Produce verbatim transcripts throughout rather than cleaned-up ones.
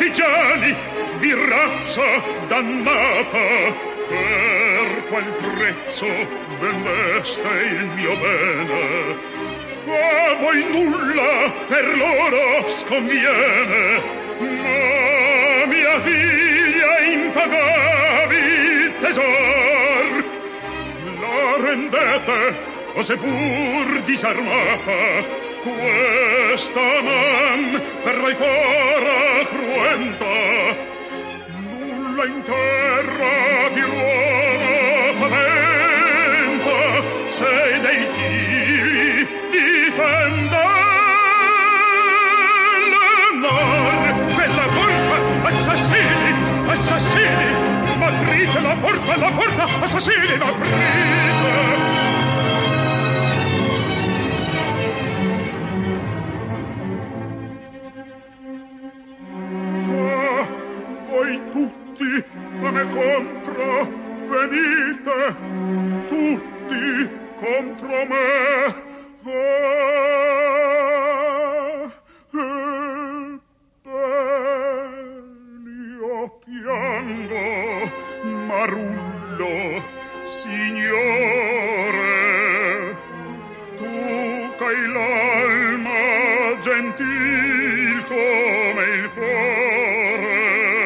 partigiani, vi razza dannata, per qual prezzo vendeste il mio bene? A voi nulla per loro sconviene, ma mia figlia impagabil tesor la rendete, o seppur disarmata, questa man per voi fora cruenta. Nulla in terra di l'uomo paventa, se dei figli difende l'amor. Quella porta, assassini, assassini, m'aprite la porta, la porta, assassini, m'aprite. Tutti a me contro venite, tutti contro me. Ah, ebbene io piango, Marullo, signore, tu c'hai l'alma gentil come il cuore.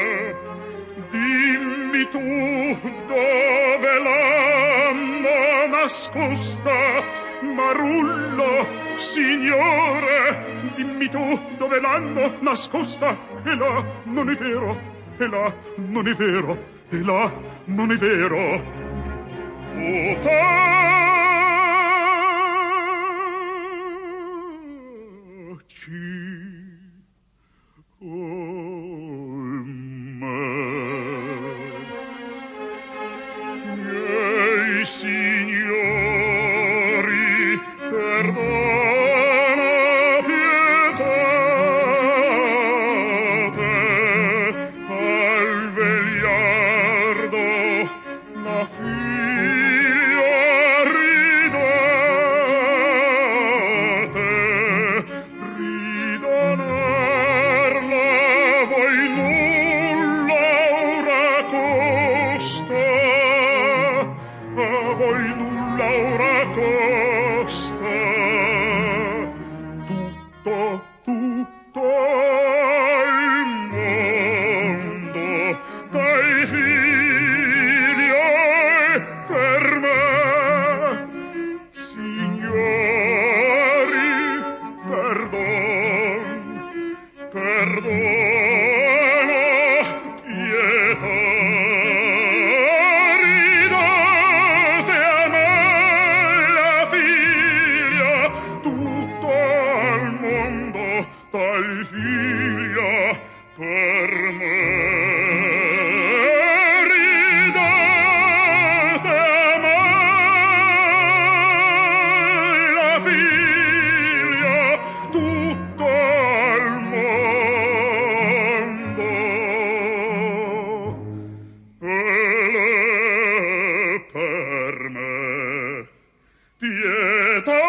Tu dove l'hanno nascosta, Marullo, signore, dimmi tu dove l'hanno nascosta. E là non è vero, e là non è vero, e là non è vero. O taci, signori, perdona pietate al vegliardo la figlia ridate, ridonarla voi nulla ora costa, a voi nulla ora costa. Tutto, tutto il mondo dai figli e per me. Signori, perdon, perdono, pietà. Tal figlia per me. Ridate a me la figlia, tutto al mondo. E per me pietà,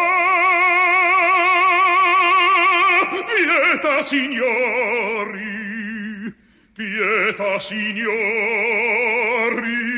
pietà, signori, pietà, signori.